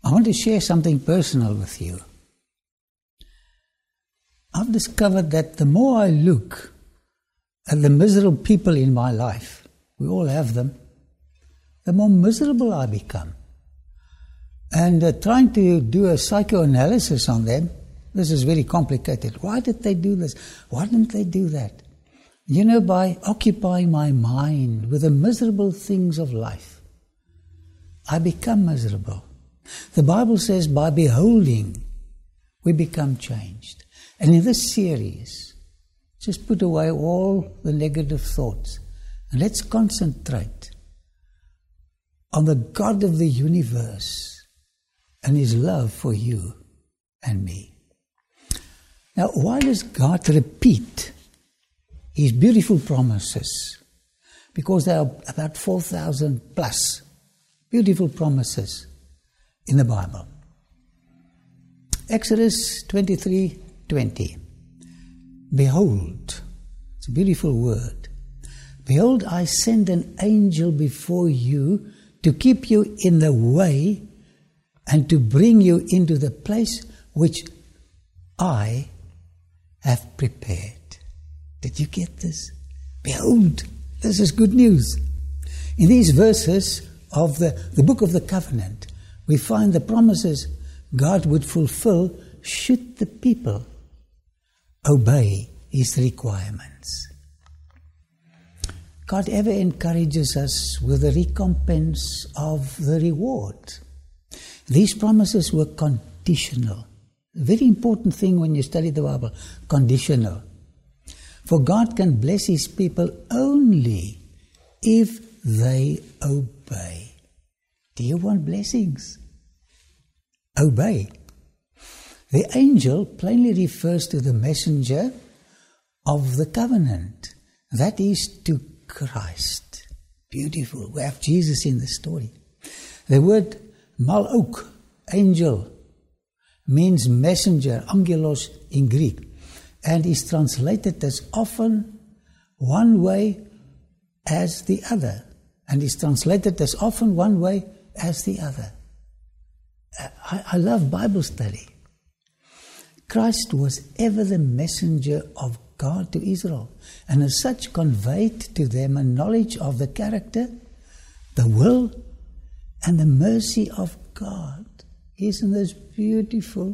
I want to share something personal with you. I've discovered that the more I look at the miserable people in my life, we all have them, the more miserable I become. And trying to do a psychoanalysis on them, this is very complicated. Why did they do this? Why didn't they do that? You know, by occupying my mind with the miserable things of life, I become miserable. The Bible says by beholding, we become changed. And in this series, just put away all the negative thoughts and let's concentrate on the God of the universe and His love for you and me. Now, why does God repeat His beautiful promises? Because there are about 4,000 plus beautiful promises in the Bible. Exodus 23:20. Behold, it's a beautiful word. Behold, I send an angel before you to keep you in the way and to bring you into the place which I have prepared. Did you get this? Behold, this is good news. In these verses of the book of the covenant, we find the promises God would fulfill should the people obey His requirements. God ever encourages us with the recompense of the reward. These promises were conditional. A very important thing when you study the Bible, conditional. For God can bless His people only if they obey. Do you want blessings? Obey. The angel plainly refers to the messenger of the covenant. That is to Christ. Beautiful. We have Jesus in the story. The word malok, angel, means messenger, angelos in Greek, and is translated as often one way as the other, and is translated as often one way as the other. I love Bible study. Christ was ever the messenger of God to Israel, and as such conveyed to them a knowledge of the character, the will, and the mercy of God. Isn't this beautiful?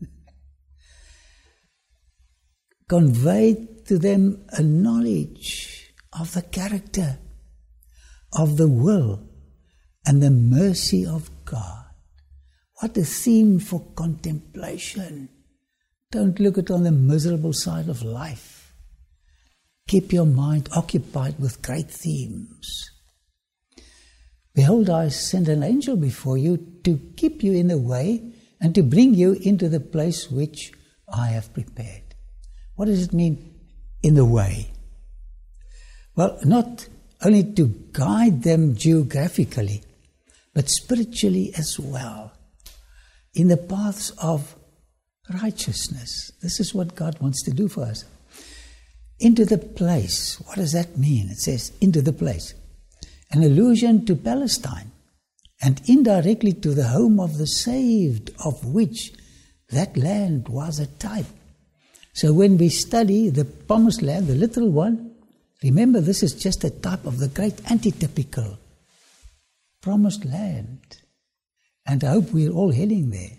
Conveyed to them a knowledge of the character, of the will, and the mercy of God. What a theme for contemplation. Don't look at on the miserable side of life. Keep your mind occupied with great themes. Behold, I send an angel before you to keep you in the way and to bring you into the place which I have prepared. What does it mean, in the way? Well, not only to guide them geographically, but spiritually as well, in the paths of righteousness. This is what God wants to do for us. Into the place. What does that mean? It says, into the place. An allusion to Palestine, and indirectly to the home of the saved, of which that land was a type. So when we study the promised land, the literal one, remember this is just a type of the great antitypical promised land. And I hope we're all heading there.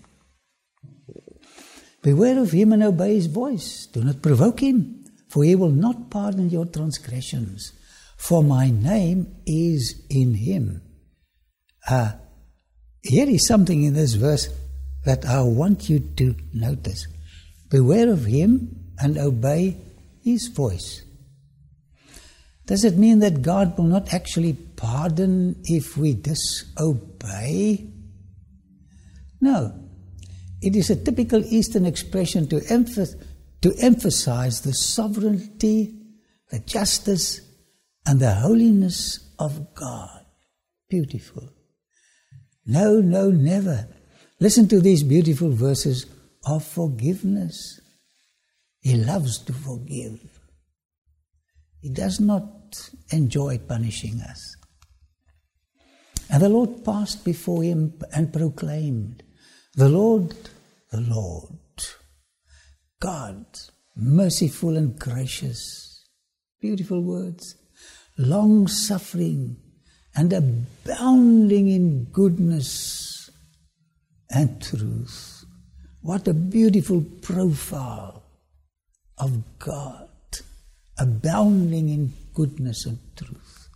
Beware of him and obey his voice. Do not provoke him, for he will not pardon your transgressions. For my name is in him. Here is something in this verse that I want you to notice. Beware of him and obey his voice. Does it mean that God will not actually pardon if we disobey? No. It is a typical Eastern expression to emphasize the sovereignty, the justice, and the holiness of God. Beautiful. No, no, never. Listen to these beautiful verses of forgiveness. He loves to forgive. He does not enjoy punishing us. And the Lord passed before him and proclaimed, The Lord, God, merciful and gracious, beautiful words, long-suffering and abounding in goodness and truth. What a beautiful profile of God, abounding in goodness and truth.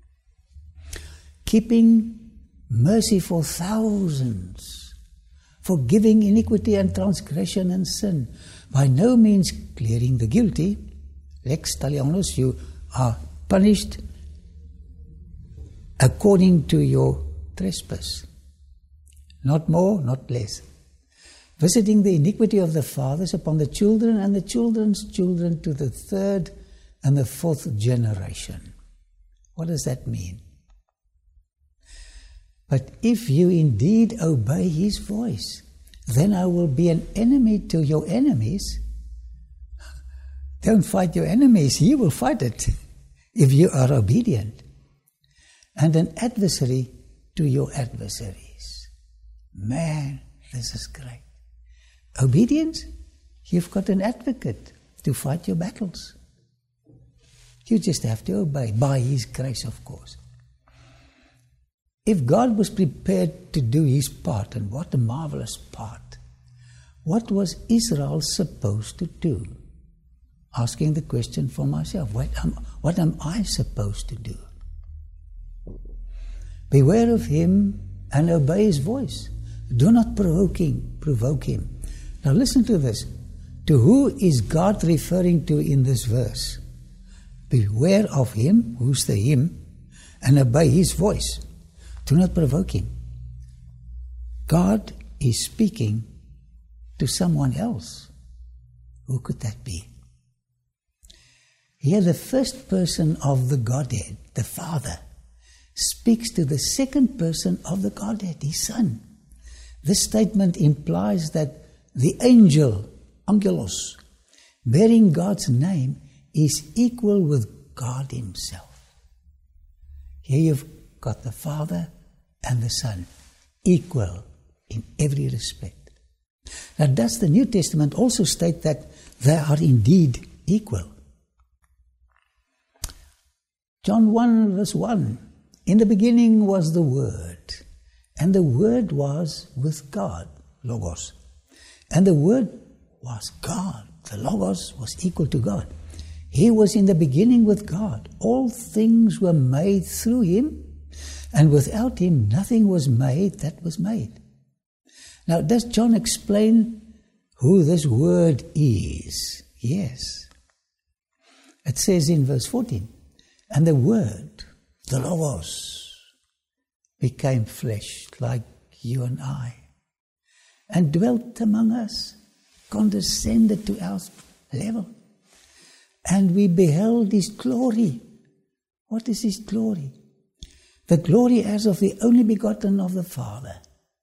Keeping mercy for thousands, forgiving iniquity and transgression and sin, by no means clearing the guilty. Lex talionis, you are punished according to your trespass. Not more, not less. Visiting the iniquity of the fathers upon the children and the children's children to the third and the fourth generation. What does that mean? But if you indeed obey his voice, then I will be an enemy to your enemies. Don't fight your enemies, he will fight it if you are obedient. And an adversary to your adversaries. Man, this is great. Obedience, you've got an advocate to fight your battles. You just have to obey, by his grace, of course. If God was prepared to do his part, and what a marvelous part, what was Israel supposed to do? Asking the question for myself, what am I supposed to do? Beware of him and obey his voice. Do not provoke him. Now listen to this. To who is God referring to in this verse? Beware of him, who's the him, and obey his voice. Do not provoke him. God is speaking to someone else. Who could that be? Here the first person of the Godhead, the Father, speaks to the second person of the Godhead, his Son. This statement implies that the angel, angelos, bearing God's name, is equal with God himself. Here you've got the Father and the Son, equal in every respect. Now, does the New Testament also state that they are indeed equal? John 1 verse 1, in the beginning was the Word, and the Word was with God, Logos. And the Word was God. The Logos was equal to God. He was in the beginning with God. All things were made through him, and without him nothing was made that was made. Now, does John explain who this Word is? Yes. It says in verse 14, and the Word, the Logos, became flesh like you and I, and dwelt among us, condescended to our level. And we beheld his glory. What is his glory? The glory as of the only begotten of the Father,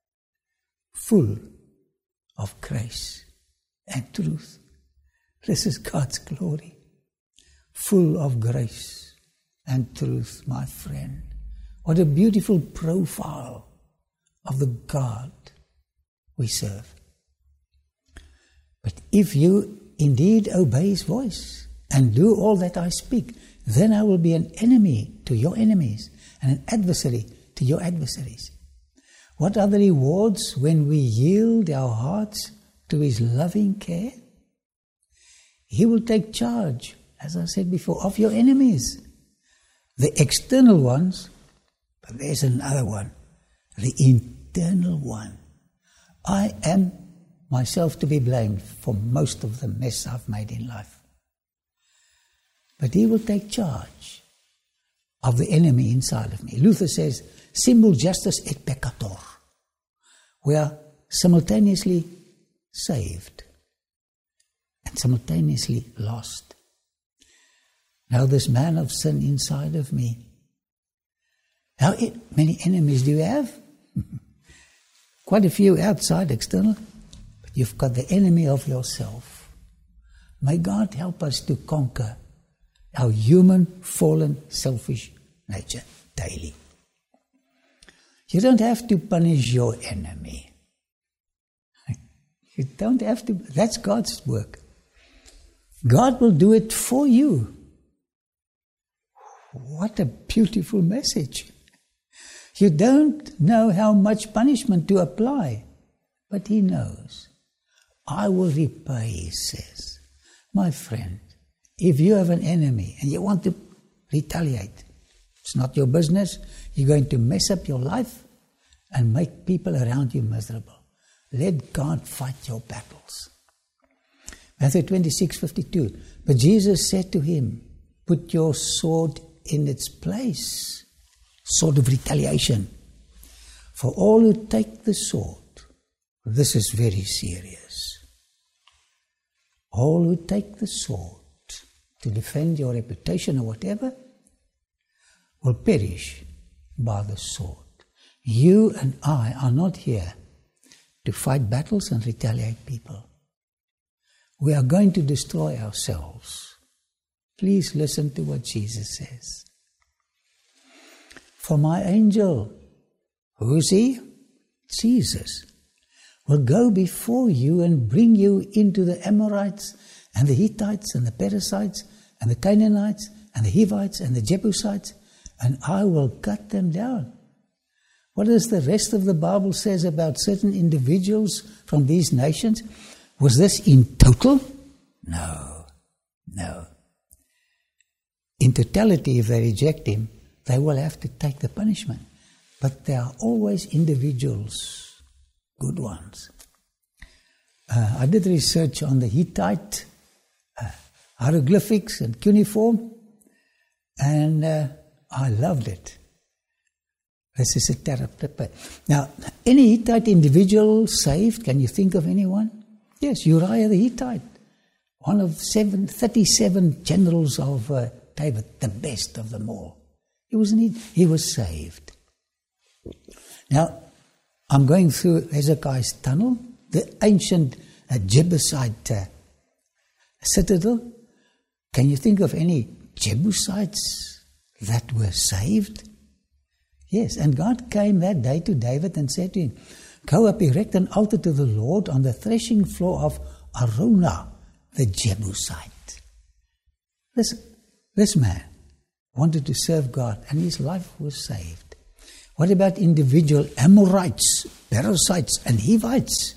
full of grace and truth. This is God's glory, full of grace and truth, my friend. What a beautiful profile of the God we serve. But if you indeed obey his voice and do all that I speak, then I will be an enemy to your enemies and an adversary to your adversaries. What are the rewards when we yield our hearts to his loving care? He will take charge, as I said before, of your enemies. The external ones, but there's another one, the internal one. I am myself to be blamed for most of the mess I've made in life. But he will take charge of the enemy inside of me. Luther says, simul justus et peccator. We are simultaneously saved and simultaneously lost. Now this man of sin inside of me, how many enemies do you have? Quite a few outside, external. But you've got the enemy of yourself. May God help us to conquer our human, fallen, selfish nature daily. You don't have to punish your enemy. You don't have to. That's God's work. God will do it for you. What a beautiful message. You don't know how much punishment to apply, but He knows. I will repay, He says. My friend, if you have an enemy and you want to retaliate, it's not your business. You're going to mess up your life and make people around you miserable. Let God fight your battles. Matthew 26:52. But Jesus said to him, put your sword in its place. Sword of retaliation. For all who take the sword, this is very serious. All who take the sword to defend your reputation or whatever will perish by the sword. You and I are not here to fight battles and retaliate people. We are going to destroy ourselves. Please listen to what Jesus says. For my angel, who is He? Jesus, will go before you and bring you into the Amorites and the Hittites and the Perizzites and the Canaanites and the Hivites and the Jebusites, and I will cut them down. What does the rest of the Bible says about certain individuals from these nations? Was this in total? No. In totality, if they reject Him, they will have to take the punishment. But there are always individuals, good ones. I did research on the Hittite hieroglyphics and cuneiform, and I loved it. This is a terrible. Now, any Hittite individual saved? Can you think of anyone? Yes, Uriah the Hittite, one of 37 generals of David, the best of them all. He was saved. Now, I'm going through Hezekiah's tunnel, the ancient Jebusite citadel. Can you think of any Jebusites that were saved? Yes, and God came that day to David and said to him, go up, erect an altar to the Lord on the threshing floor of Araunah, the Jebusite. This man wanted to serve God, and his life was saved. What about individual Amorites, Perizzites, and Hivites?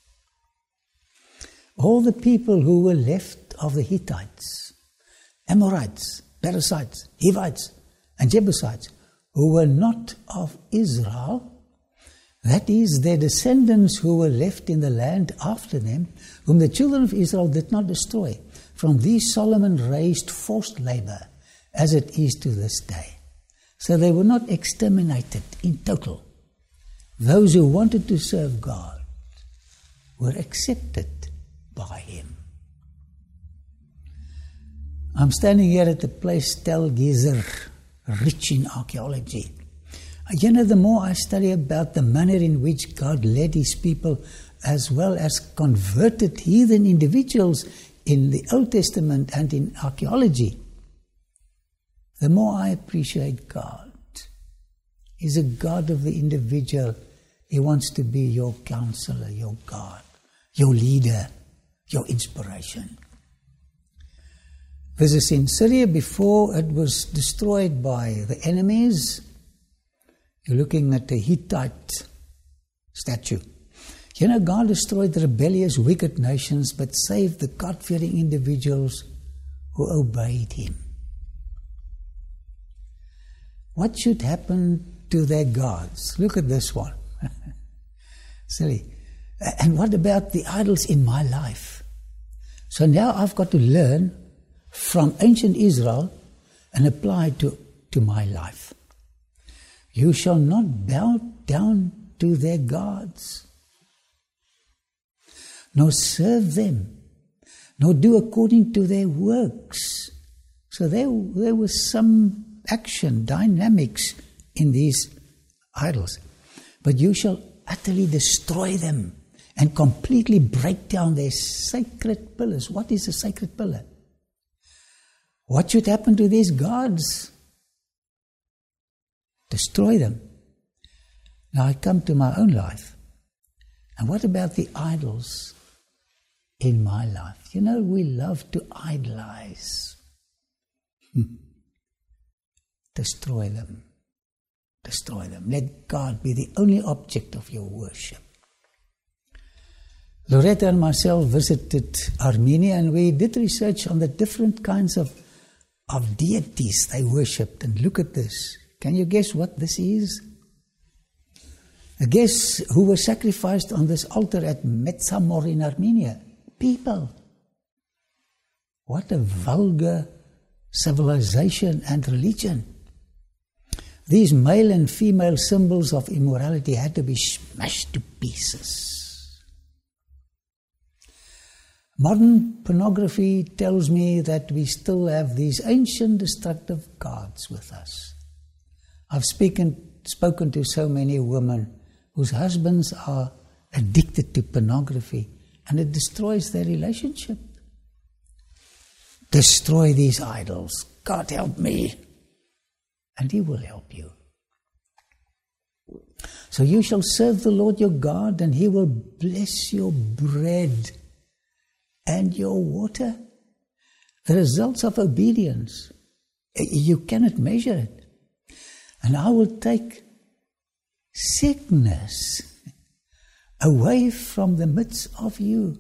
All the people who were left of the Hittites, Amorites, Perizzites, Hivites, and Jebusites, who were not of Israel, that is, their descendants who were left in the land after them, whom the children of Israel did not destroy. From these Solomon raised forced labor, as it is to this day. So they were not exterminated in total. Those who wanted to serve God were accepted by Him. I'm standing here at the place Tel Gezer, rich in archaeology. The more I study about the manner in which God led His people, as well as converted heathen individuals in the Old Testament and in archaeology, the more I appreciate God. He's a God of the individual. He wants to be your counselor, your God, your leader, your inspiration. This is in Syria before it was destroyed by the enemies. You're looking at the Hittite statue. God destroyed the rebellious, wicked nations, but saved the God-fearing individuals who obeyed Him. What should happen to their gods? Look at this one. Silly. And what about the idols in my life? So now I've got to learn from ancient Israel and apply to my life. You shall not bow down to their gods, nor serve them, nor do according to their works. So there was some action, dynamics in these idols. But you shall utterly destroy them and completely break down their sacred pillars. What is a sacred pillar? What should happen to these gods? Destroy them. Now I come to my own life. And what about the idols in my life. You know, we love to idolize. Destroy them. Destroy them. Let God be the only object of your worship. Loretta and myself visited Armenia, and we did research on the different kinds of deities they worshipped. And look at this. Can you guess what this is? Guess who was sacrificed on this altar at Metsamor in Armenia? People. What a vulgar civilization and religion. These male and female symbols of immorality had to be smashed to pieces. Modern pornography tells me that we still have these ancient destructive gods with us. I've spoken to so many women whose husbands are addicted to pornography, and it destroys their relationship. Destroy these idols. God help me. And He will help you. So you shall serve the Lord your God, and He will bless your bread and your water. The results of obedience, you cannot measure it. And I will take sickness away from the midst of you.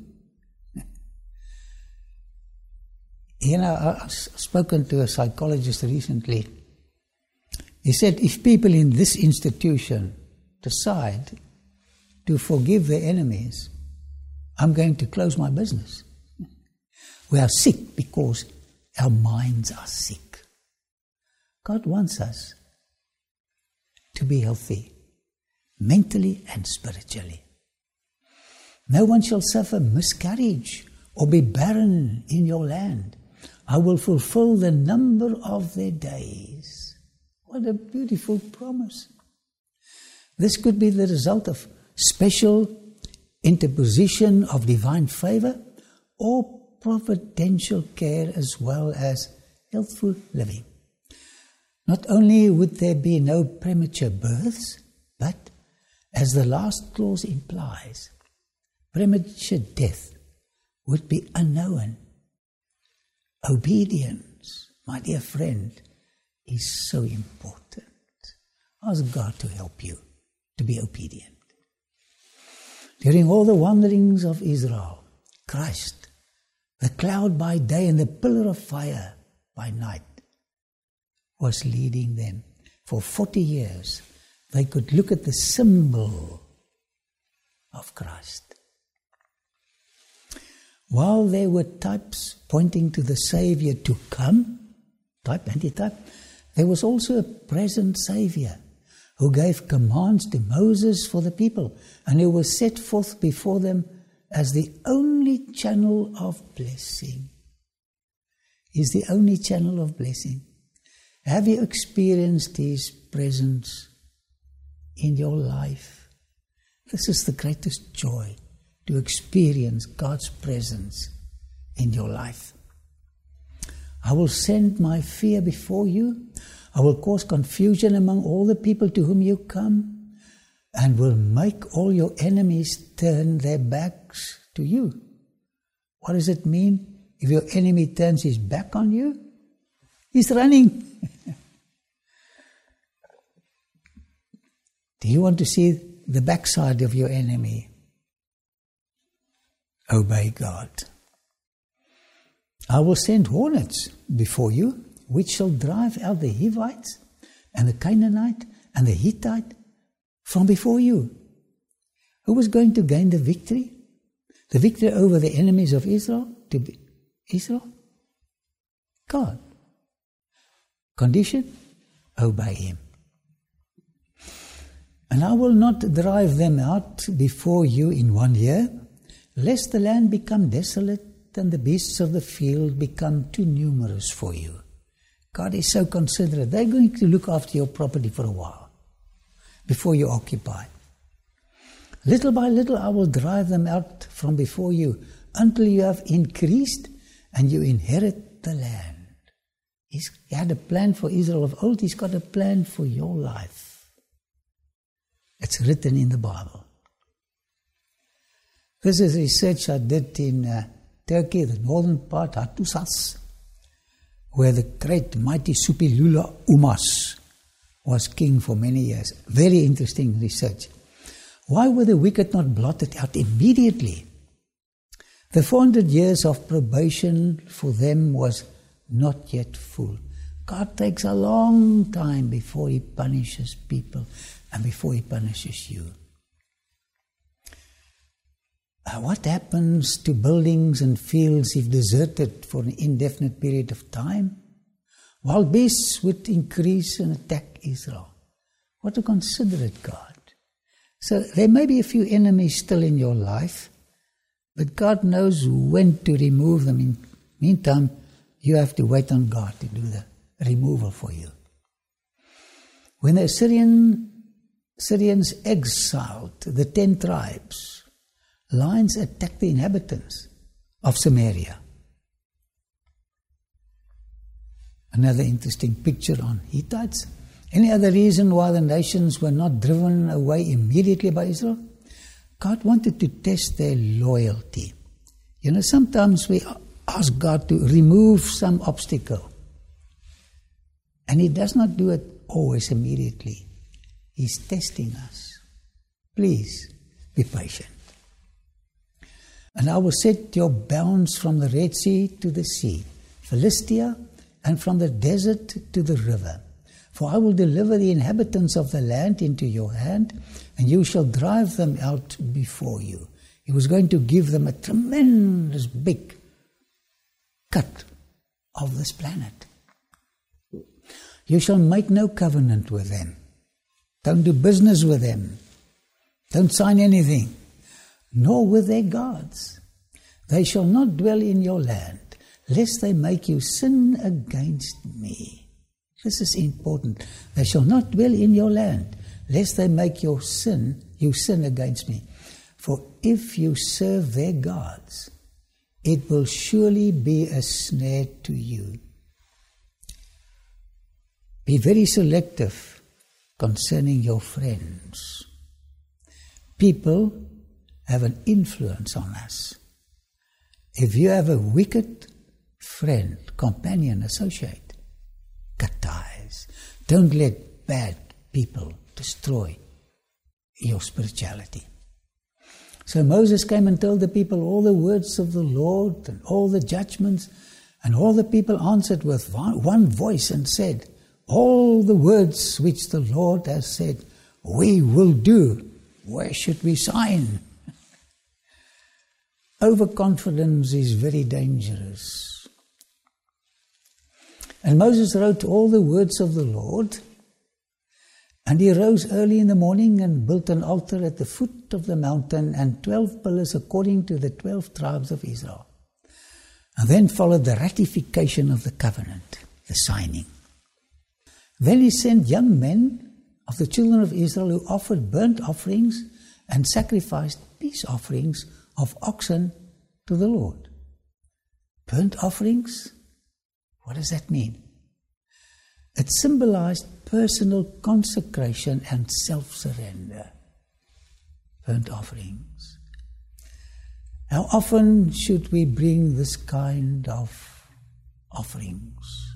You know, I've spoken to a psychologist recently. He said, if people in this institution decide to forgive their enemies, I'm going to close my business. We are sick because our minds are sick. God wants us to be healthy, mentally and spiritually. No one shall suffer miscarriage or be barren in your land. I will fulfill the number of their days. What a beautiful promise. This could be the result of special interposition of divine favor or providential care as well as healthful living. Not only would there be no premature births, but, as the last clause implies, premature death would be unknown. Obedience, my dear friend, is so important. Ask God to help you to be obedient. During all the wanderings of Israel, Christ, the cloud by day and the pillar of fire by night, was leading them. For 40 years, they could look at the symbol of Christ. While there were types pointing to the Savior to come, type, antitype, there was also a present Savior who gave commands to Moses for the people and who was set forth before them as the only channel of blessing. He's the only channel of blessing. Have you experienced His presence in your life? This is the greatest joy, to experience God's presence in your life. I will send my fear before you. I will cause confusion among all the people to whom you come, and will make all your enemies turn their backs to you. What does it mean if your enemy turns his back on you? He's running. Do you want to see the backside of your enemy? Obey God. I will send hornets before you, which shall drive out the Hivites and the Canaanite and the Hittite from before you. Who was going to gain the victory? The victory over the enemies of Israel? Israel? God. Condition? Obey Him. And I will not drive them out before you in 1 year, lest the land become desolate and the beasts of the field become too numerous for you. God is so considerate. They're going to look after your property for a while before you occupy. Little by little I will drive them out from before you until you have increased and you inherit the land. He had a plan for Israel of old. He's got a plan for your life. It's written in the Bible. This is research I did in Turkey, the northern part, Hattusas, where the great mighty Supilula Umas was king for many years. Very interesting research. Why were the wicked not blotted out immediately? The 400 years of probation for them was not yet full. God takes a long time before He punishes people and before He punishes you. What happens to buildings and fields if deserted for an indefinite period of time? Wild beasts would increase and attack Israel. What a considerate God. So there may be a few enemies still in your life, but God knows when to remove them. In the meantime, you have to wait on God to do the removal for you. When the Syrians exiled the 10 tribes, lions attacked the inhabitants of Samaria. Another interesting picture on Hittites. Any other reason why the nations were not driven away immediately by Israel? God wanted to test their loyalty. Sometimes we ask God to remove some obstacle, and He does not do it always immediately. He's testing us. Please be patient. And I will set your bounds from the Red Sea to the sea, Philistia, and from the desert to the river. For I will deliver the inhabitants of the land into your hand, and you shall drive them out before you. He was going to give them a tremendous big cut of this planet. You shall make no covenant with them. Don't do business with them. Don't sign anything. Nor with their gods. They shall not dwell in your land, lest they make you sin against me. This is important. They shall not dwell in your land, lest they make you sin against me. For if you serve their gods, it will surely be a snare to you. Be very selective concerning your friends. People have an influence on us. If you have a wicked friend, companion, associate, cut ties. Don't let bad people destroy your spirituality. So Moses came and told the people all the words of the Lord and all the judgments, and all the people answered with one voice and said, all the words which the Lord has said, we will do. Where should we sign? Overconfidence is very dangerous. And Moses wrote all the words of the Lord, and he rose early in the morning and built an altar at the foot of the mountain and 12 pillars according to the 12 tribes of Israel. And then followed the ratification of the covenant, the signing. Then he sent young men of the children of Israel who offered burnt offerings and sacrificed peace offerings of oxen to the Lord. Burnt offerings? What does that mean? It symbolized personal consecration and self-surrender. Burnt offerings. How often should we bring this kind of offerings?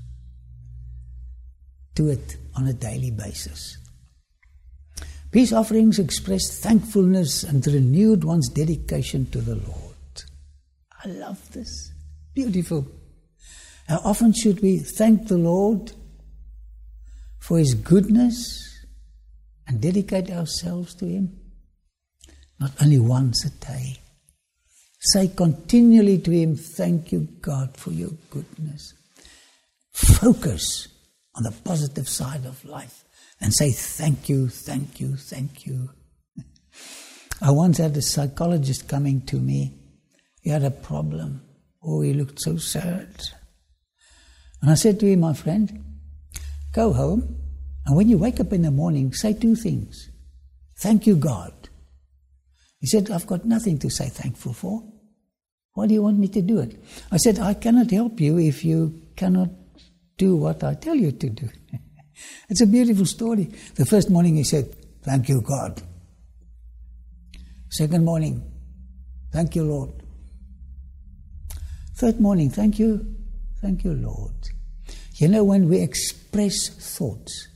Do it on a daily basis. Peace offerings expressed thankfulness and renewed one's dedication to the Lord. I love this. Beautiful. How often should we thank the Lord for His goodness and dedicate ourselves to Him? Not only once a day. Say continually to Him, thank you, God, for your goodness. Focus on the positive side of life and say thank you, thank you, thank you. I once had a psychologist coming to me. He had a problem. Oh, he looked so sad. And I said to him, my friend, go home, and when you wake up in the morning, say two things. Thank you, God. He said, I've got nothing to say thankful for. Why do you want me to do it? I said, I cannot help you if you cannot do what I tell you to do. It's a beautiful story. The first morning he said, thank you, God. Second morning, thank you, Lord. Third morning, thank you, Lord. You know, when we express thoughts,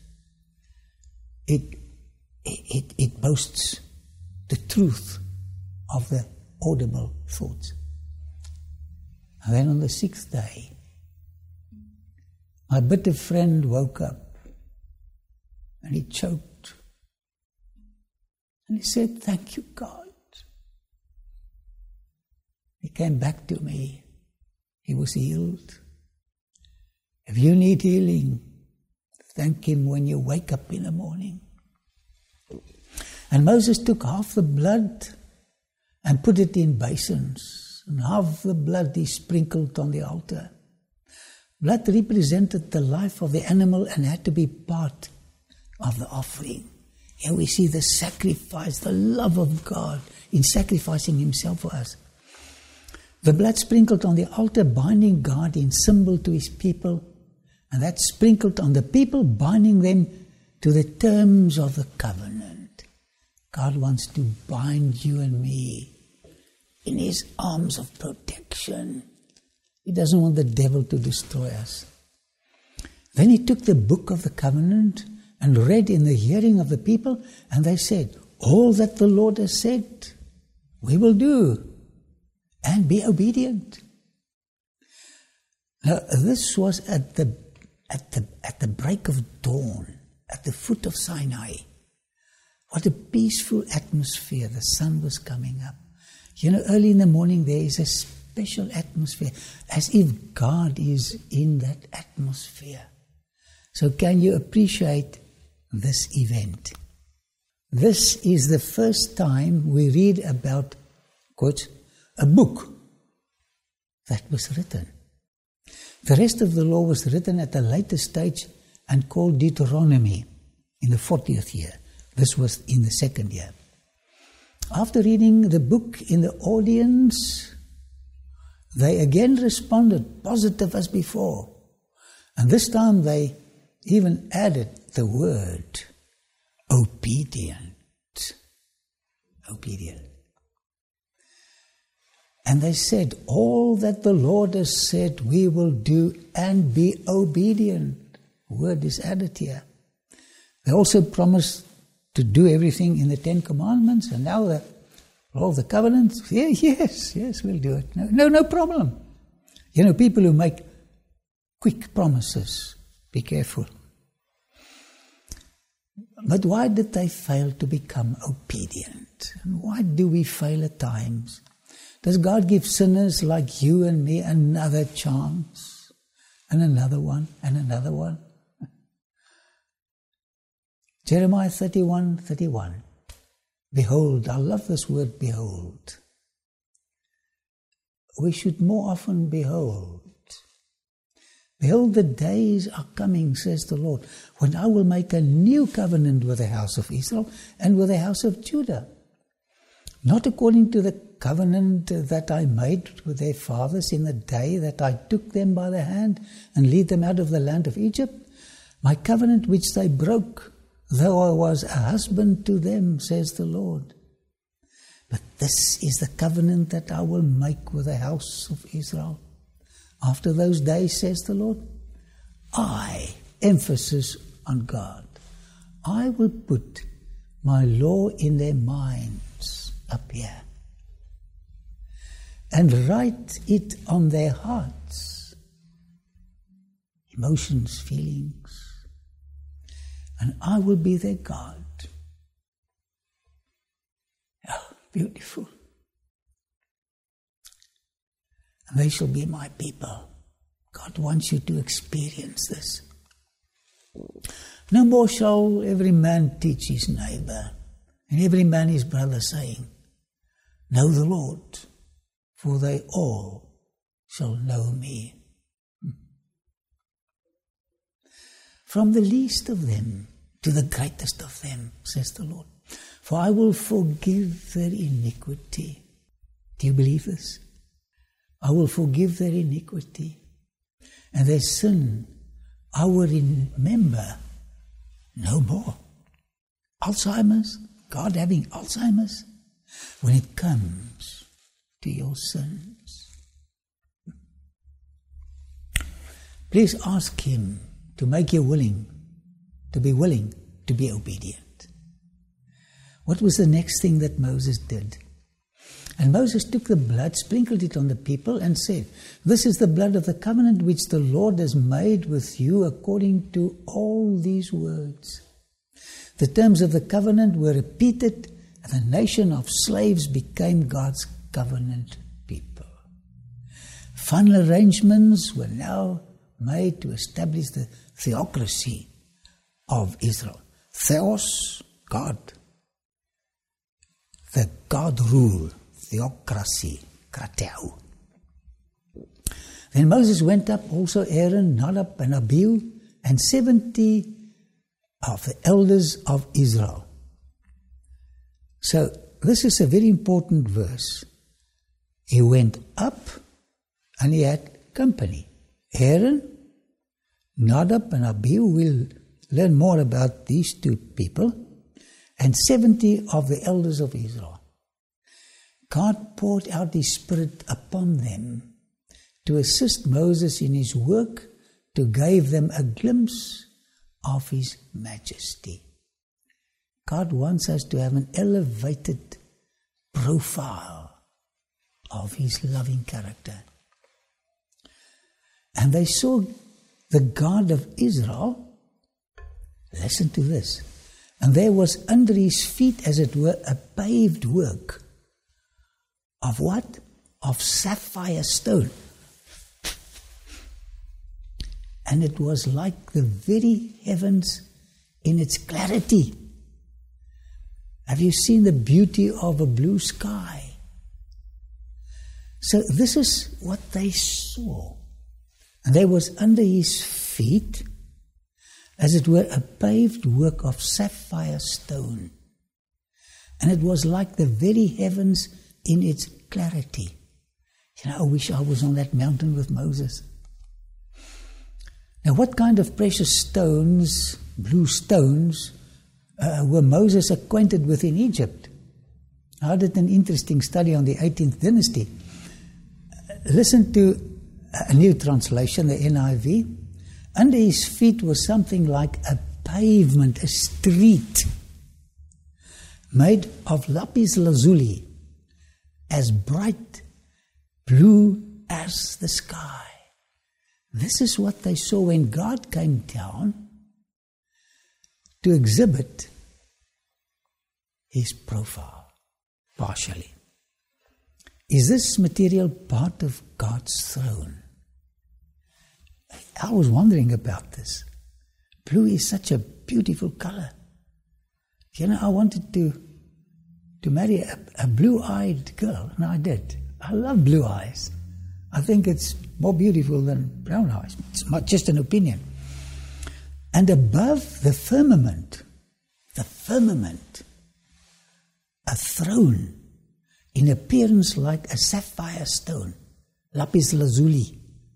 it boasts the truth of the audible thoughts. And then on the 6th day, my bitter friend woke up and he choked. And he said, thank you, God. He came back to me. He was healed. If you need healing, thank Him when you wake up in the morning. And Moses took half the blood and put it in basins. And half the blood he sprinkled on the altar. Blood represented the life of the animal and had to be part of the offering. Here we see the sacrifice, the love of God in sacrificing Himself for us. The blood sprinkled on the altar, binding God in symbol to His people, and that sprinkled on the people, binding them to the terms of the covenant. God wants to bind you and me in His arms of protection. He doesn't want the devil to destroy us. Then He took the book of the covenant and read in the hearing of the people, and they said, all that the Lord has said, we will do. And be obedient. Now, this was at the break of dawn, at the foot of Sinai. What a peaceful atmosphere. The sun was coming up. You know, early in the morning there is a special atmosphere, as if God is in that atmosphere. So can you appreciate this event? This is the first time we read about, quote, a book that was written. The rest of the law was written at a later stage and called Deuteronomy in the 40th year. This was in the 2nd year. After reading the book in the audience, they again responded positive as before. And this time they even added the word obedient. Obedient. And they said, all that the Lord has said we will do and be obedient. Word is added here. They also promised to do everything in the 10 Commandments, and now all the covenants, yes, we'll do it. No problem. You know, people who make quick promises, be careful. But why did they fail to become obedient? And why do we fail at times? Does God give sinners like you and me another chance? And another one, and another one? Jeremiah 31:31. Behold, I love this word, behold. We should more often behold. Behold, the days are coming, says the Lord, when I will make a new covenant with the house of Israel and with the house of Judah. Not according to the covenant that I made with their fathers in the day that I took them by the hand and led them out of the land of Egypt, my covenant which they broke, though I was a husband to them, says the Lord. But this is the covenant that I will make with the house of Israel. After those days, says the Lord, I, emphasis on God, I will put my law in their minds up here and write it on their hearts, emotions, feelings, and I will be their God. Oh, beautiful. And they shall be my people. God wants you to experience this. No more shall every man teach his neighbor, and every man his brother, saying, know the Lord, for they all shall know me. From the least of them to the greatest of them, says the Lord. For I will forgive their iniquity. Do you believe this? I will forgive their iniquity. And their sin I will remember no more. Alzheimer's, God having Alzheimer's, when it comes to your sins. Please ask him to make you willing to be obedient. What was the next thing that Moses did? And Moses took the blood, sprinkled it on the people, and said, "This is the blood of the covenant which the Lord has made with you according to all these words." The terms of the covenant were repeated, and the nation of slaves became God's covenant people. Final arrangements were now made to establish the theocracy of Israel. Theos, God. The God rule, theocracy, krateu. Then Moses went up, also Aaron, Nadab, and Abihu, and 70 of the elders of Israel. So this is a very important verse. He went up and he had company. Aaron, Nadab, and Abihu. We'll learn more about these two people. And 70 of the elders of Israel. God poured out His Spirit upon them to assist Moses in his work, to give them a glimpse of His majesty. God wants us to have an elevated profile of His loving character. And they saw the God of Israel. Listen to this. And there was under His feet, as it were, a paved work of what? Of sapphire stone. And it was like the very heavens in its clarity. Have you seen the beauty of a blue sky? So this is what they saw. And there was under His feet, as it were, a paved work of sapphire stone. And it was like the very heavens in its clarity. You know, I wish I was on that mountain with Moses. Now, what kind of precious stones, blue stones, were Moses acquainted with in Egypt? I did an interesting study on the 18th dynasty. Listen to a new translation, the NIV. Under his feet was something like a pavement, a street, made of lapis lazuli, as bright blue as the sky. This is what they saw when God came down to exhibit His profile, partially. Is this material part of God's throne? I was wondering about this. Blue is such a beautiful color. You know, I wanted to marry a blue-eyed girl, and I did. I love blue eyes. I think it's more beautiful than brown eyes. It's not just an opinion. And above the firmament, a throne in appearance like a sapphire stone, lapis lazuli.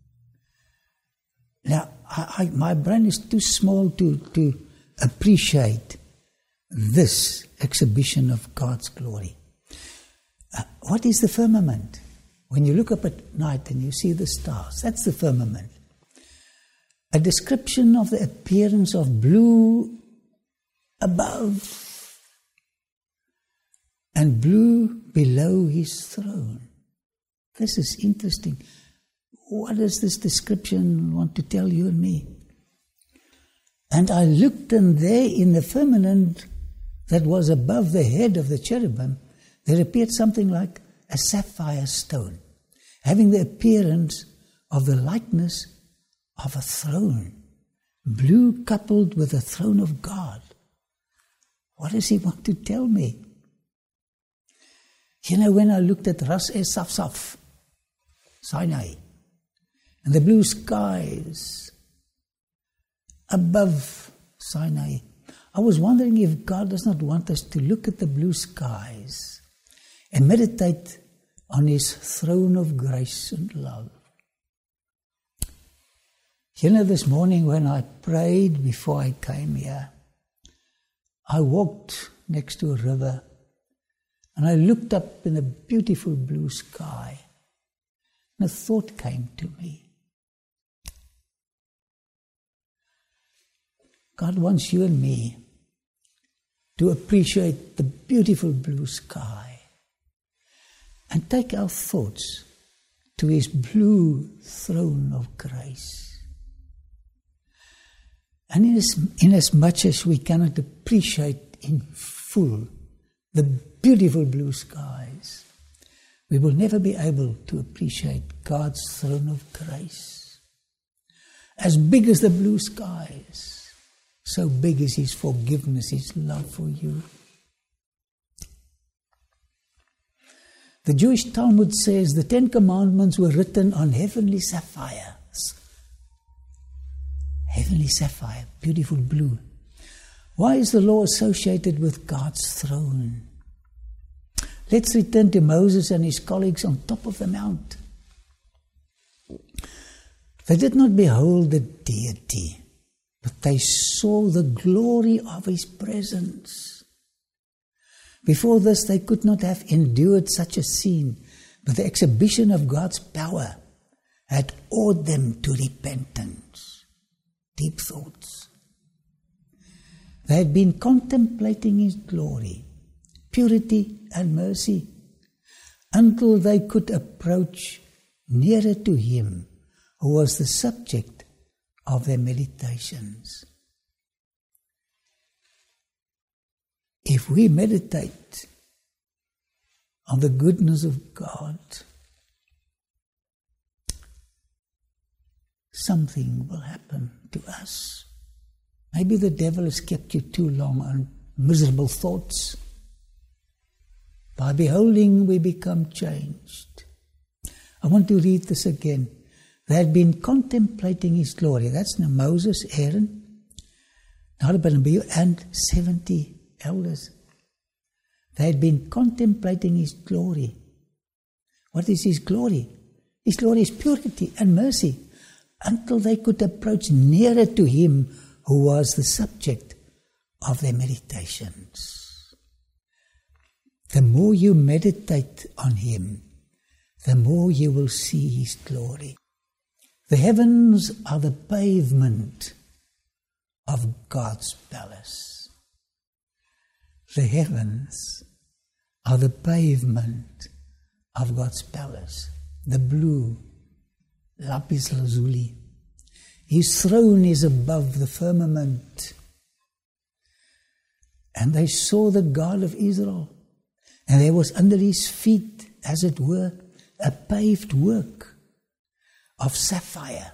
Now, my brain is too small to appreciate this exhibition of God's glory. What is the firmament? When you look up at night and you see the stars, that's the firmament. A description of the appearance of blue above and blue below His throne. This is interesting. What does this description want to tell you and me? And I looked, and there in the firmament that was above the head of the cherubim, there appeared something like a sapphire stone, having the appearance of the likeness of a throne, blue coupled with the throne of God. What does He want to tell me? You know, when I looked at Ras Saf, Sinai, and the blue skies above Sinai, I was wondering if God does not want us to look at the blue skies and meditate on His throne of grace and love. You know, this morning when I prayed before I came here, I walked next to a river and I looked up in a beautiful blue sky, and a thought came to me. God wants you and me to appreciate the beautiful blue sky and take our thoughts to His blue throne of grace. And inasmuch as we cannot appreciate in full the beautiful blue skies, we will never be able to appreciate God's throne of grace. As big as the blue skies, so big is His forgiveness, His love for you. The Jewish Talmud says the 10 Commandments were written on heavenly sapphires. Heavenly sapphire, beautiful blue. Why is the law associated with God's throne? Let's return to Moses and his colleagues on top of the mount. They did not behold the deity, but they saw the glory of His presence. Before this, they could not have endured such a scene, but the exhibition of God's power had awed them to repentance, deep thoughts. They had been contemplating His glory, purity and mercy, until they could approach nearer to Him who was the subject of their meditations. If we meditate on the goodness of God, something will happen to us. Maybe the devil has kept you too long on miserable thoughts. By beholding, we become changed. I want to read this again. They had been contemplating His glory. That's now Moses, Aaron, Nadab and Abihu, and 70 elders. They had been contemplating His glory. What is His glory? His glory is purity and mercy, until they could approach nearer to Him who was the subject of their meditations. The more you meditate on Him, the more you will see His glory. The heavens are the pavement of God's palace. The heavens are the pavement of God's palace. The blue, lapis lazuli. His throne is above the firmament. And they saw the God of Israel. And there was under His feet, as it were, a paved work of sapphire,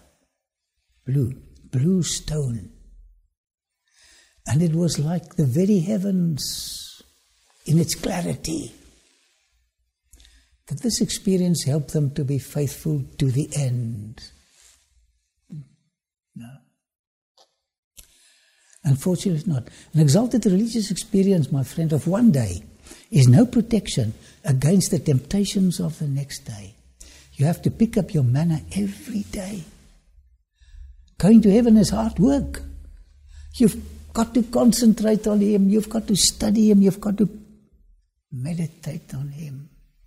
blue stone. And it was like the very heavens in its clarity. Did this experience help them to be faithful to the end? No. Unfortunately not. An exalted religious experience, my friend, of one day is no protection against the temptations of the next day. You have to pick up your manna every day. Going to heaven is hard work. You've got to concentrate on Him. You've got to study Him. You've got to meditate on Him.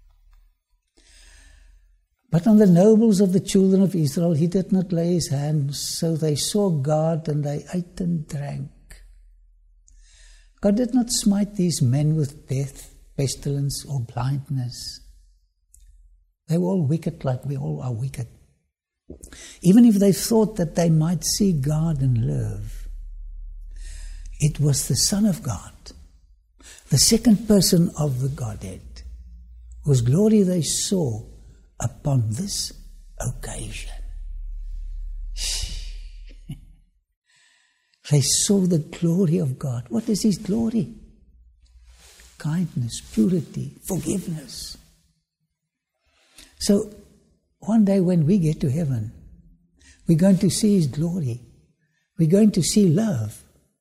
But on the nobles of the children of Israel He did not lay His hands, so they saw God and they ate and drank. God did not smite these men with death, pestilence, or blindness. They were all wicked like we all are wicked. Even if they thought that they might see God and live, it was the Son of God, the second person of the Godhead, whose glory they saw upon this occasion. They saw the glory of God. What is His glory? Kindness, purity, forgiveness. So, one day when we get to heaven, we're going to see His glory. We're going to see love.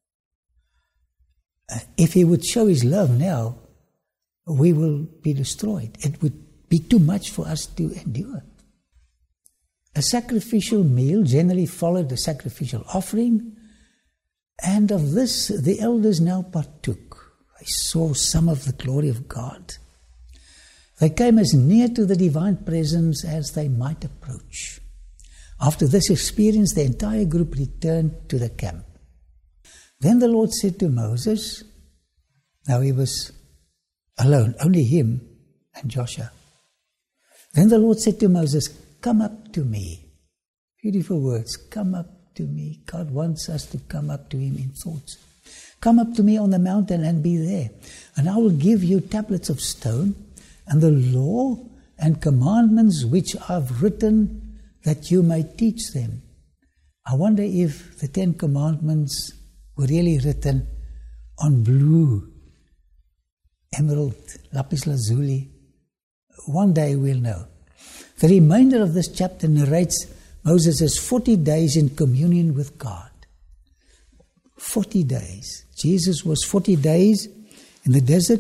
If He would show His love now, we will be destroyed. It would be too much for us to endure. A sacrificial meal generally followed a sacrificial offering, and of this the elders now partook. They saw some of the glory of God. They came as near to the divine presence as they might approach. After this experience, the entire group returned to the camp. Then the Lord said to Moses, now he was alone, only him and Joshua. Then the Lord said to Moses, come up to me. Beautiful words, come up to me. God wants us to come up to him in thoughts. Come up to me on the mountain and be there. And I will give you tablets of stone and the law and commandments which I've written that you may teach them. I wonder if the 10 Commandments were really written on blue, emerald, lapis lazuli. One day we'll know. The remainder of this chapter narrates Moses' 40 days in communion with God. 40 days. Jesus was 40 days in the desert,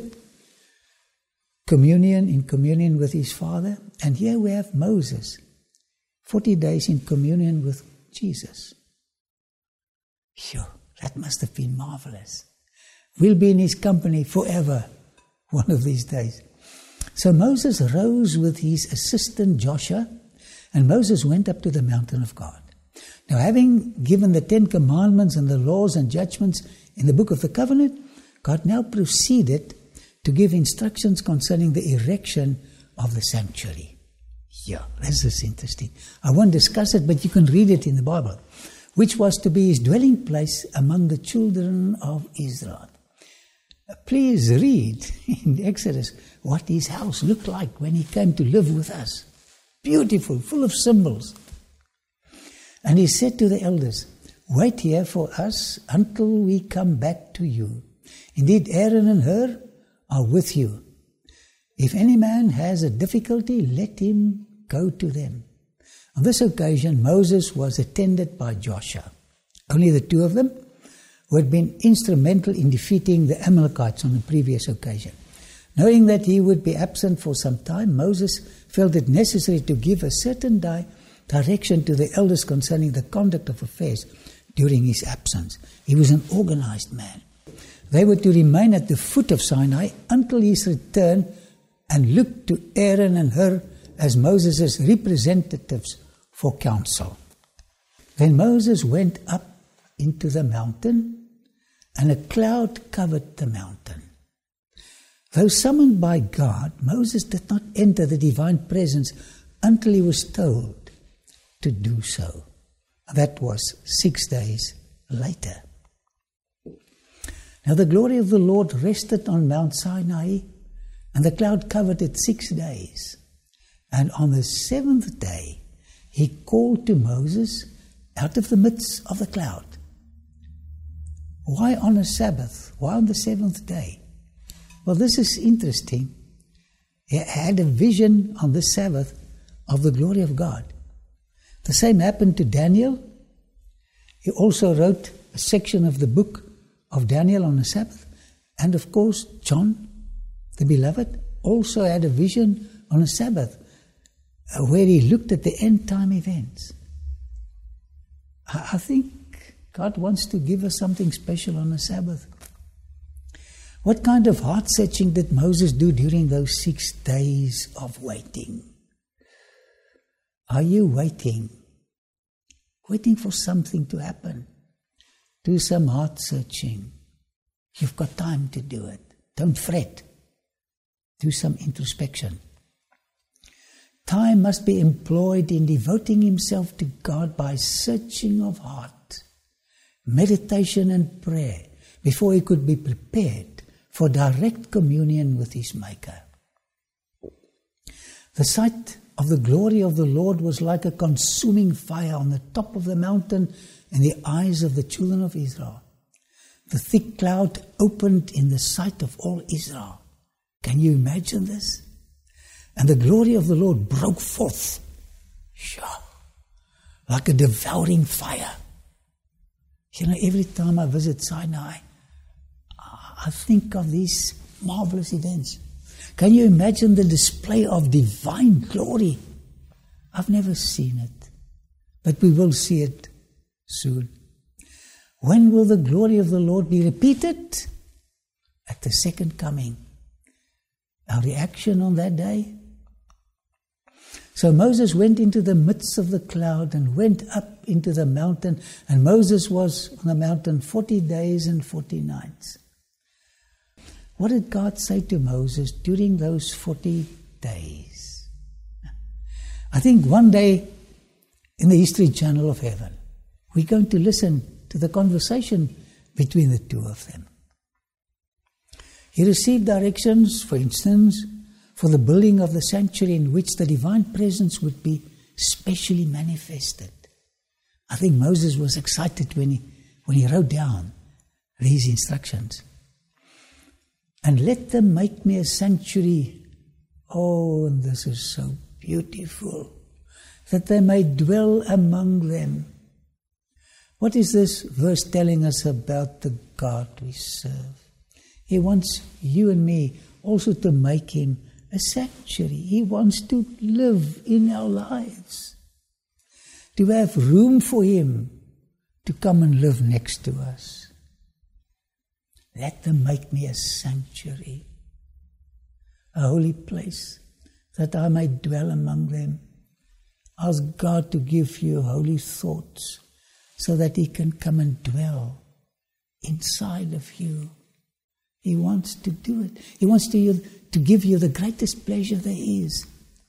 in communion with his Father. And here we have Moses, 40 days in communion with Jesus. Phew, that must have been marvelous. We'll be in his company forever, one of these days. So Moses rose with his assistant Joshua, and Moses went up to the mountain of God. Now, having given the 10 Commandments and the laws and judgments in the book of the covenant, God now proceeded to give instructions concerning the erection of the sanctuary. Yeah, this is interesting. I won't discuss it, but you can read it in the Bible, which was to be his dwelling place among the children of Israel. Please read in Exodus what his house looked like when he came to live with us. Beautiful, full of symbols. And he said to the elders, wait here for us until we come back to you. Indeed, Aaron and Hur are with you. If any man has a difficulty, let him go to them. On this occasion, Moses was attended by Joshua. Only the two of them, who had been instrumental in defeating the Amalekites on the previous occasion. Knowing that he would be absent for some time, Moses felt it necessary to give a certain direction to the elders concerning the conduct of affairs during his absence. He was an organized man. They were to remain at the foot of Sinai until his return and look to Aaron and Hur as Moses' representatives for counsel. Then Moses went up into the mountain, and a cloud covered the mountain. Though summoned by God, Moses did not enter the divine presence until he was told to do so. That was 6 days later. Now the glory of the Lord rested on Mount Sinai, and the cloud covered it 6 days. And on the 7th day, he called to Moses out of the midst of the cloud. Why on a Sabbath? Why on the 7th day? Well, this is interesting. He had a vision on the Sabbath of the glory of God. The same happened to Daniel. He also wrote a section of the book of Daniel on the Sabbath. And of course, John, the beloved, also had a vision on a Sabbath where he looked at the end time events. I think God wants to give us something special on the Sabbath. What kind of heart searching did Moses do during those 6 days of waiting? Are you waiting? Waiting for something to happen? Do some heart searching. You've got time to do it. Don't fret. Do some introspection. Time must be employed in devoting himself to God by searching of heart, meditation and prayer, before he could be prepared for direct communion with his Maker. The sight of the glory of the Lord was like a consuming fire on the top of the mountain in the eyes of the children of Israel. The thick cloud opened in the sight of all Israel. Can you imagine this? And the glory of the Lord broke forth, like a devouring fire. You know, every time I visit Sinai, I think of these marvelous events. Can you imagine the display of divine glory? I've never seen it, but we will see it soon. When will the glory of the Lord be repeated? At the second coming. Our reaction on that day? So Moses went into the midst of the cloud and went up into the mountain, and Moses was on the mountain 40 days and 40 nights. What did God say to Moses during those 40 days? I think one day in the History Channel of Heaven, we're going to listen to the conversation between the two of them. He received directions, for instance, for the building of the sanctuary in which the divine presence would be specially manifested. I think Moses was excited when he wrote down these instructions. And let them make me a sanctuary. Oh, and this is so beautiful. That they may dwell among them. What is this verse telling us about the God we serve? He wants you and me also to make him a sanctuary. He wants to live in our lives. To have room for him to come and live next to us. Let them make me a sanctuary, a holy place, that I may dwell among them. Ask God to give you holy thoughts so that he can come and dwell inside of you. He wants to do it. He wants to give you the greatest pleasure there is.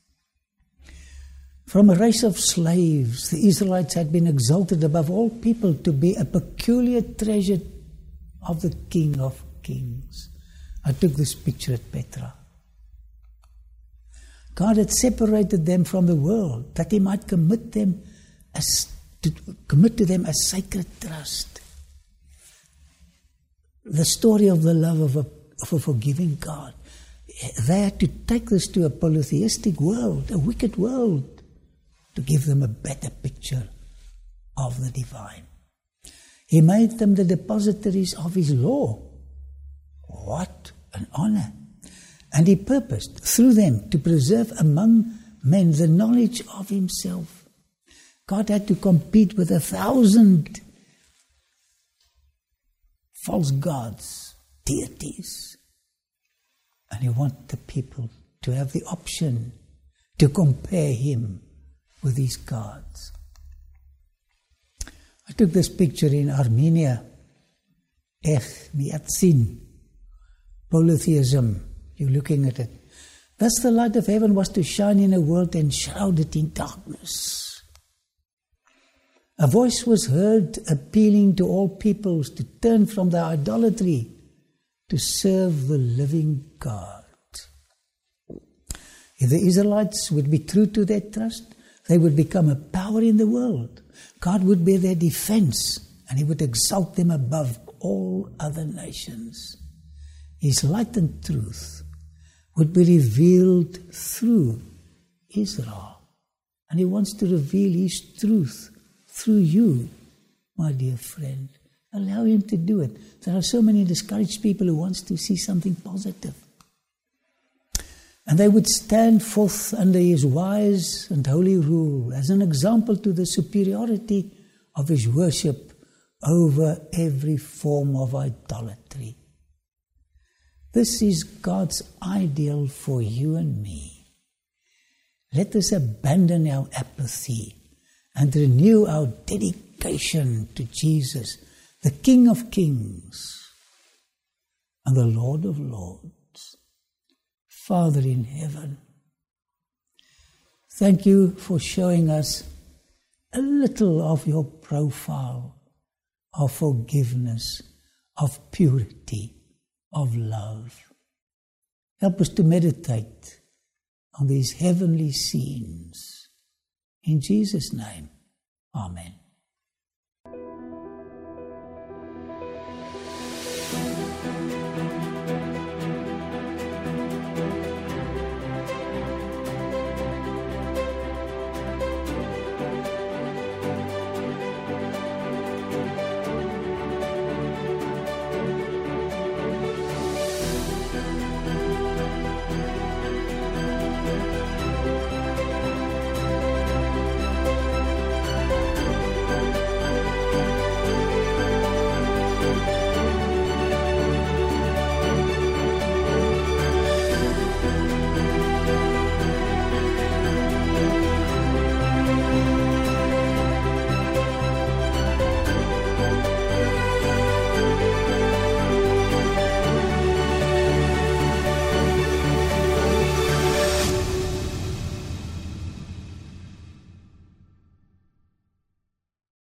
From a race of slaves, the Israelites had been exalted above all people to be a peculiar treasure of the King of Kings. I took this picture at Petra. God had separated them from the world that he might commit to them a sacred trust. The story of the love of a forgiving God. They had to take this to a polytheistic world, a wicked world, to give them a better picture of the divine. He made them the depositories of his law. What an honor. And he purposed through them to preserve among men the knowledge of himself. God had to compete with 1,000 false gods, deities. And he wanted the people to have the option to compare him with these gods. I took this picture in Armenia. Miatzin, polytheism. You're looking at it. Thus the light of heaven was to shine in a world enshrouded in darkness. A voice was heard appealing to all peoples to turn from their idolatry to serve the living God. If the Israelites would be true to their trust, they would become a power in the world. God would be their defense, and he would exalt them above all other nations. His light and truth would be revealed through Israel. And he wants to reveal his truth through you, my dear friend. Allow him to do it. There are so many discouraged people who want to see something positive. And they would stand forth under his wise and holy rule as an example to the superiority of his worship over every form of idolatry. This is God's ideal for you and me. Let us abandon our apathy and renew our dedication to Jesus, the King of Kings and the Lord of Lords. Father in heaven, thank you for showing us a little of your profile of forgiveness, of purity, of love. Help us to meditate on these heavenly scenes. In Jesus' name, amen.